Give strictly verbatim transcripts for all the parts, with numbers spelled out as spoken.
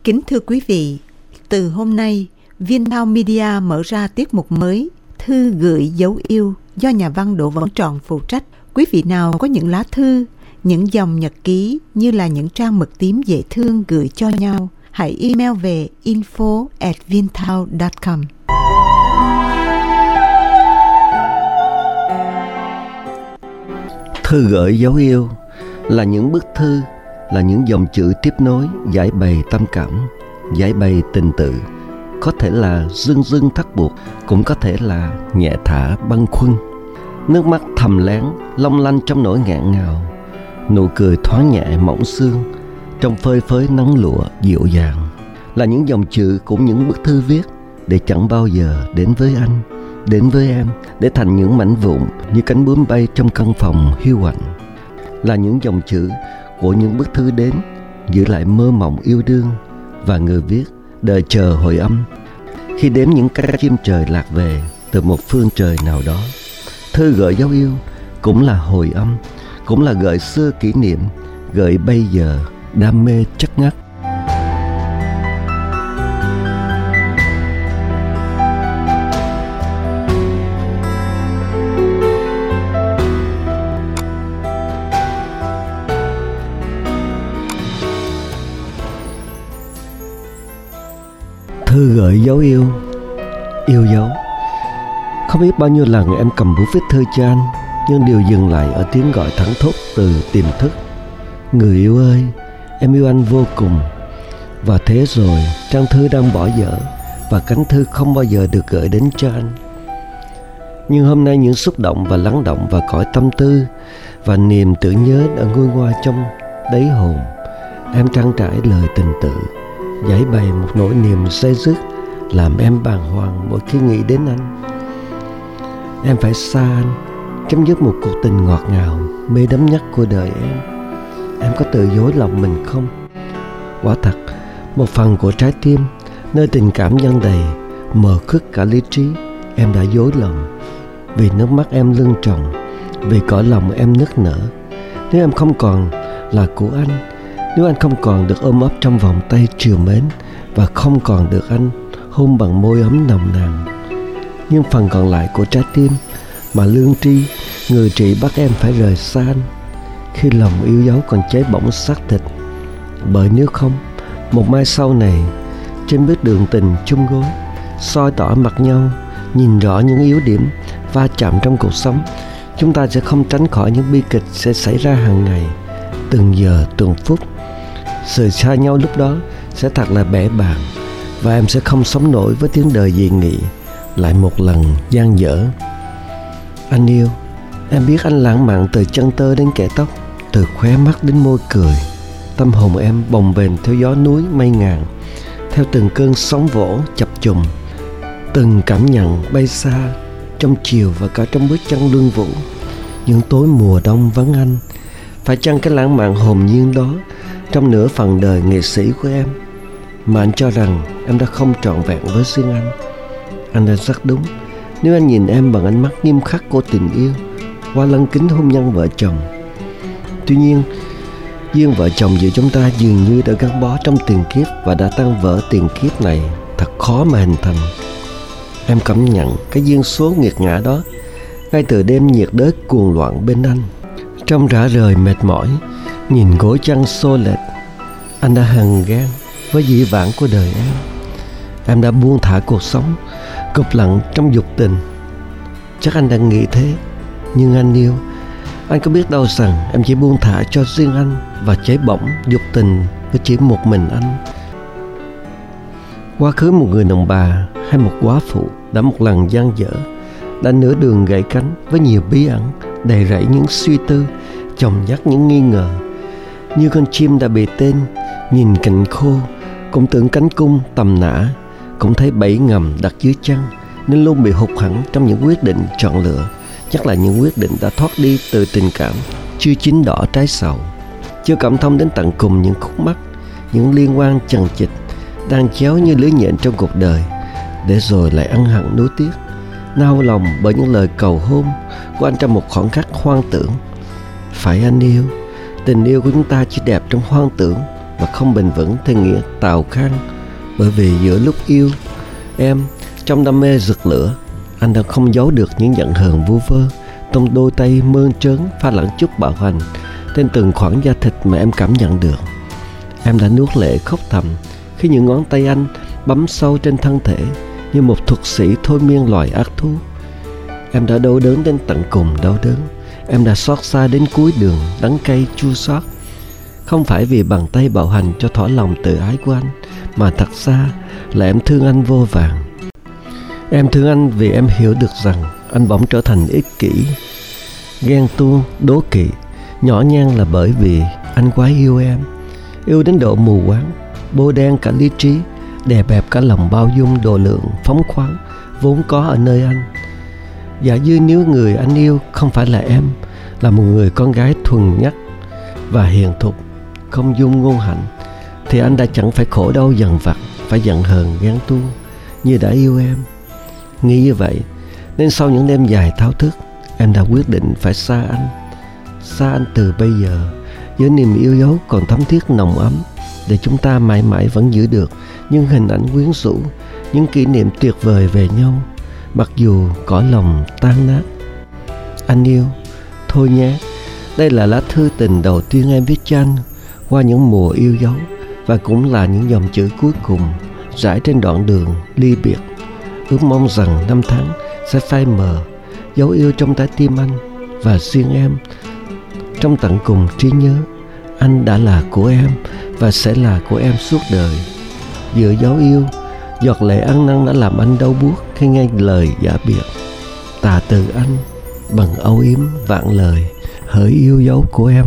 Kính thưa quý vị, từ hôm nay, Vinthao Media mở ra tiết mục mới Thư gửi dấu yêu do nhà văn Đỗ Võ Tròn phụ trách. Quý vị nào có những lá thư, những dòng nhật ký như là những trang mực tím dễ thương gửi cho nhau, hãy email về info at vinthao chấm com. Thư gửi dấu yêu là những bức thư, là những dòng chữ tiếp nối, giải bày tâm cảm, giải bày tình tự. Có thể là dưng dưng thắt buộc, cũng có thể là nhẹ thả bâng khuâng. Nước mắt thầm lén, long lanh trong nỗi ngạn ngào. Nụ cười thoáng nhẹ mỏng xương, trong phơi phới nắng lụa dịu dàng. Là những dòng chữ cũng những bức thư viết để chẳng bao giờ đến với anh, đến với em, để thành những mảnh vụn như cánh bướm bay trong căn phòng hiu quạnh. Là những dòng chữ của những bức thư đến, giữ lại mơ mộng yêu đương, và người viết đợi chờ hồi âm khi đếm những ca chim trời lạc về từ một phương trời nào đó. Thư gửi dấu yêu cũng là hồi âm, cũng là gợi xưa kỷ niệm, gợi bây giờ đam mê chất ngất. Thư gửi dấu yêu, yêu dấu. Không biết bao nhiêu lần em cầm bút viết thư cho anh, nhưng đều dừng lại ở tiếng gọi thẳng thốt từ tiềm thức. Người yêu ơi, em yêu anh vô cùng. Và thế rồi, trang thư đang bỏ dở, và cánh thư không bao giờ được gửi đến cho anh. Nhưng hôm nay những xúc động và lắng động vào cõi tâm tư và niềm tưởng nhớ đã nguôi ngoai trong đáy hồn. Em trang trải lời tình tự, giải bày một nỗi niềm say dứt, làm em bàng hoàng mỗi khi nghĩ đến anh. Em phải xa anh, chấm dứt một cuộc tình ngọt ngào, mê đắm nhất của đời em. Em có tự dối lòng mình không? Quả thật, một phần của trái tim, nơi tình cảm dâng đầy, mờ khuất cả lý trí, em đã dối lòng. Vì nước mắt em lưng tròng, vì cõi lòng em nức nở. Nếu em không còn là của anh, nếu anh không còn được ôm ấp trong vòng tay trìu mến, và không còn được anh hôn bằng môi ấm nồng nàn, nhưng phần còn lại của trái tim mà lương tri, người trị bắt em phải rời xa anh, khi lòng yêu dấu còn cháy bỏng xác thịt. Bởi nếu không, một mai sau này, trên bước đường tình chung gối, soi tỏ mặt nhau, nhìn rõ những yếu điểm va chạm trong cuộc sống, chúng ta sẽ không tránh khỏi những bi kịch sẽ xảy ra hàng ngày, từng giờ từng phút. Rời xa nhau lúc đó sẽ thật là bẽ bàng, và em sẽ không sống nổi với tiếng đời dị nghị lại một lần dang dở. Anh yêu, em biết anh lãng mạn từ chân tơ đến kẻ tóc, từ khóe mắt đến môi cười. Tâm hồn em bồng bềnh theo gió núi mây ngàn, theo từng cơn sóng vỗ chập trùng, từng cảm nhận bay xa trong chiều và cả trong bước chân lương vũ. Những tối mùa đông vắng anh, phải chăng cái lãng mạn hồn nhiên đó trong nửa phần đời nghệ sĩ của em mà anh cho rằng em đã không trọn vẹn với riêng anh? Anh đã rất đúng nếu anh nhìn em bằng ánh mắt nghiêm khắc của tình yêu qua lăng kính hôn nhân vợ chồng. Tuy nhiên, duyên vợ chồng giữa chúng ta dường như đã gắn bó trong tiền kiếp và đã tan vỡ tiền kiếp này thật khó mà hình thành. Em cảm nhận cái duyên số nghiệt ngã đó ngay từ đêm nhiệt đới cuồng loạn bên anh. Trong rã rời mệt mỏi, nhìn gối chăn xô lệch, anh đã hằn ghen với dĩ vãng của đời em. Em đã buông thả cuộc sống, cụp lặng trong dục tình. Chắc anh đang nghĩ thế, nhưng anh yêu, anh có biết đâu rằng em chỉ buông thả cho riêng anh và cháy bỏng dục tình với chỉ một mình anh. Quá khứ một người đàn bà hay một góa phụ đã một lần dang dở, đã nửa đường gãy cánh với nhiều bí ẩn, đầy rẫy những suy tư, chồng dắt những nghi ngờ. Như con chim đã bị tên, nhìn cành khô, cũng tưởng cánh cung tầm nã, cũng thấy bẫy ngầm đặt dưới chân, nên luôn bị hụt hẫng trong những quyết định chọn lựa, chắc là những quyết định đã thoát đi từ tình cảm chưa chín đỏ trái sầu, chưa cảm thông đến tận cùng những khúc mắc, những liên quan chằng chịt đang chéo như lưới nhện trong cuộc đời, để rồi lại ân hận nuối tiếc, nao lòng bởi những lời cầu hôn của anh trong một khoảng khắc hoang tưởng. Phải anh yêu, tình yêu của chúng ta chỉ đẹp trong hoang tưởng và không bền vững theo nghĩa tào khang. Bởi vì giữa lúc yêu em, trong đam mê rực lửa, anh đã không giấu được những giận hờn vu vơ trong đôi tay mơn trớn pha lẫn chút bạo hành trên từng khoảng da thịt mà em cảm nhận được. Em đã nuốt lệ khóc thầm khi những ngón tay anh bấm sâu trên thân thể như một thuật sĩ thôi miên loài ác thú. Em đã đau đớn đến tận cùng đau đớn. Em đã xót xa đến cuối đường đắng cay chua xót. Không phải vì bàn tay bạo hành cho thỏa lòng tự ái của anh, mà thật ra là em thương anh vô vàn. Em thương anh vì em hiểu được rằng anh bỗng trở thành ích kỷ, ghen tuông, đố kỵ. Nhỏ nhen là bởi vì anh quá yêu em, yêu đến độ mù quáng, bôi đen cả lý trí, đè bẹp cả lòng bao dung độ lượng phóng khoáng vốn có ở nơi anh. Giả dư nếu người anh yêu không phải là em, là một người con gái thuần nhắc và hiền thục, không dung ngôn hạnh, thì anh đã chẳng phải khổ đau dằn vặt, phải giận hờn ghen tuông như đã yêu em. Nghĩ như vậy nên sau những đêm dài thao thức, em đã quyết định phải xa anh. Xa anh từ bây giờ, với niềm yêu dấu còn thấm thiết nồng ấm, để chúng ta mãi mãi vẫn giữ được những hình ảnh quyến rũ, những kỷ niệm tuyệt vời về nhau, mặc dù cõi lòng tan nát. Anh yêu, thôi nhé. Đây là lá thư tình đầu tiên em viết cho anh qua những mùa yêu dấu, và cũng là những dòng chữ cuối cùng rải trên đoạn đường ly biệt. Ước mong rằng năm tháng sẽ phai mờ dấu yêu trong trái tim anh, và riêng em, trong tận cùng trí nhớ, anh đã là của em và sẽ là của em suốt đời. Giữa dấu yêu, giọt lệ ăn năn đã làm anh đau buốt khi nghe lời giả biệt. Tạ từ anh bằng âu yếm vạn lời, hỡi yêu dấu của em.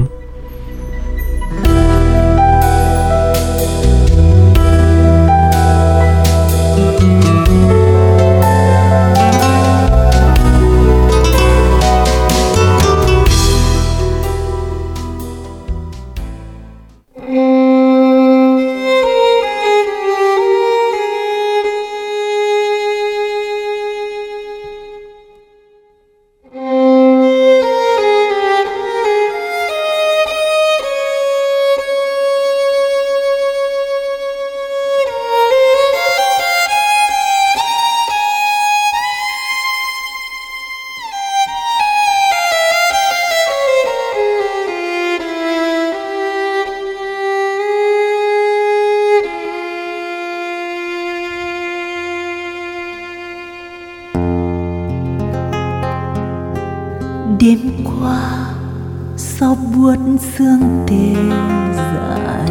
Đêm qua sau buốt sương tê dại,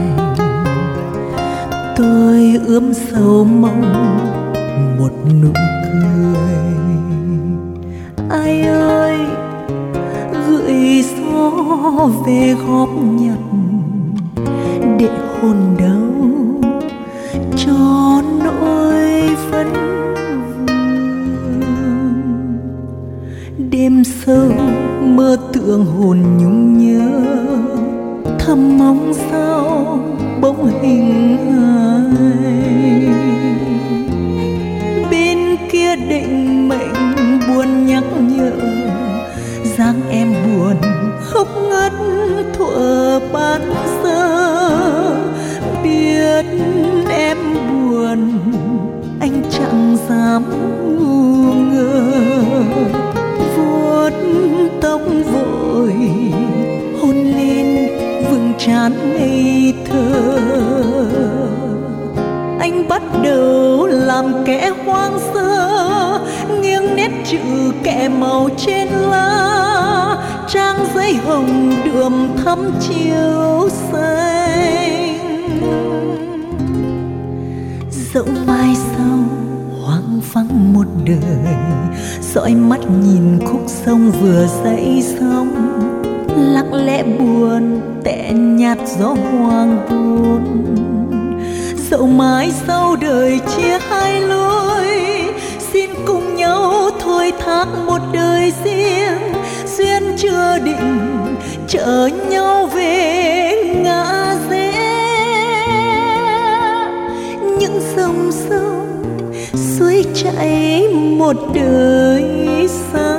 tôi ươm sầu mong một nụ cười. Ai ơi gửi gió về góc nhật để hôn đau cho nỗi vấn vương. Đêm sâu mơ tưởng hồn nhung nhớ, thầm mong sao bóng hình ai. Bên kia định mệnh buồn nhắc nhở, dáng em buồn khóc ngất thuở ban giờ. Biết em buồn anh chẳng dám ngu ngơ, vuốt tóc vội hôn lên vầng trán ngây thơ. Anh bắt đầu làm kẻ hoang sơ, nghiêng nét chữ kẻ màu trên lá, trang giấy hồng đượm thắm chiều xanh. Dẫu mai sau hoang vắng một đời, dõi mắt nhìn khúc sông vừa dậy sóng, lặng lẽ buồn tẻ nhạt gió hoang vốn. Dẫu mãi sau đời chia hai lối, xin cùng nhau thôi thác một đời riêng. Duyên chưa định chở nhau về ngã rẽ, những dòng sông suối chảy một đời xa.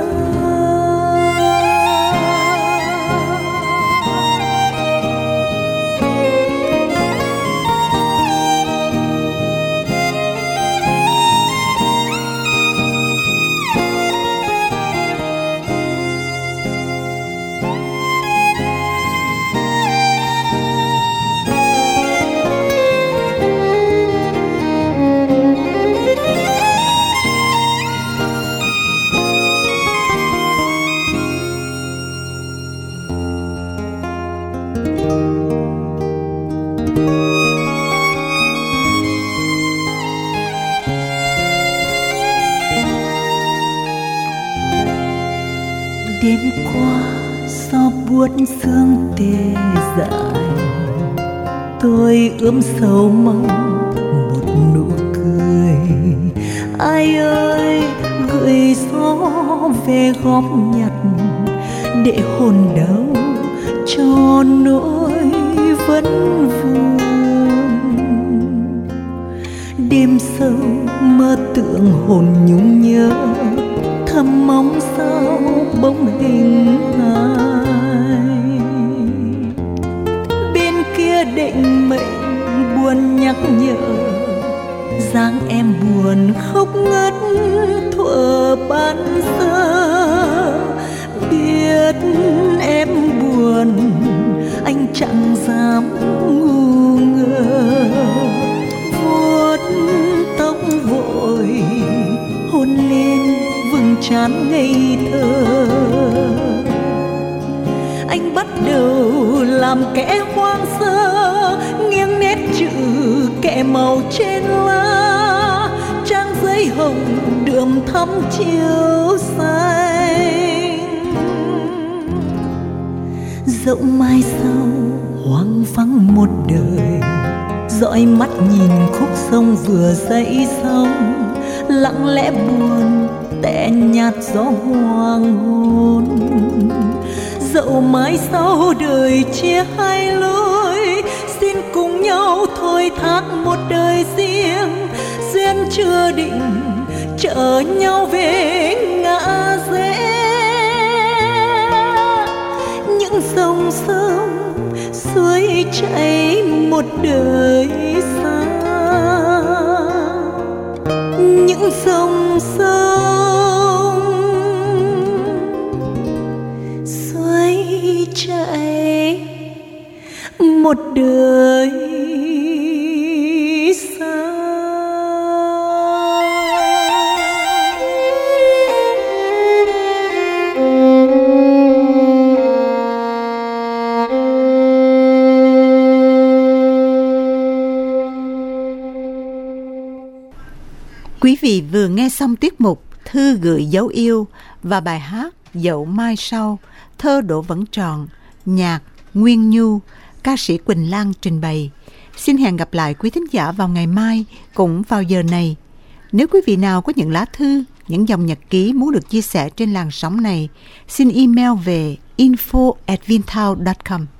Đêm qua gió buốt sương tê dại, tôi ươm sầu mong một nụ cười. Ai ơi gửi gió về góc nhặt để hồn đau cho nỗi vấn vương. Đêm sâu mơ tưởng hồn nhung nhớ, thầm mong sao bóng hình ai. Bên kia định mệnh buồn nhắc nhở, dáng em buồn khóc ngất thuở ban giờ. Biết em buồn anh chẳng dám ngu ngơ, vuốt tóc vội hôn lên vầng trán ngây thơ. Anh bắt đầu làm kẻ hoang sơ, nghiêng nét chữ kẻ màu trên lá, trang giấy hồng đượm thắm chiếu xanh. Dẫu mai sau hoang vắng một đời, dõi mắt nhìn khúc sông vừa dậy sóng, lặng lẽ buồn tẻ nhạt gió hoàng hôn. Dẫu mai sau đời chia hai lối, xin cùng nhau thôi thác một đời riêng. Duyên chưa định chở nhau về ngã rẽ, những dòng sông suối chảy một đời xa. Những dòng sông suối chảy một đời xa. Quý vị vừa nghe xong tiết mục Thư gửi dấu yêu và bài hát Dẫu mai sau, thơ Đỗ Vẩn Tròn, nhạc Nguyên Nhu, ca sĩ Quỳnh Lan trình bày. Xin hẹn gặp lại quý thính giả vào ngày mai cũng vào giờ này. Nếu quý vị nào có những lá thư, những dòng nhật ký muốn được chia sẻ trên làn sóng này, xin email về info at vinthao chấm com.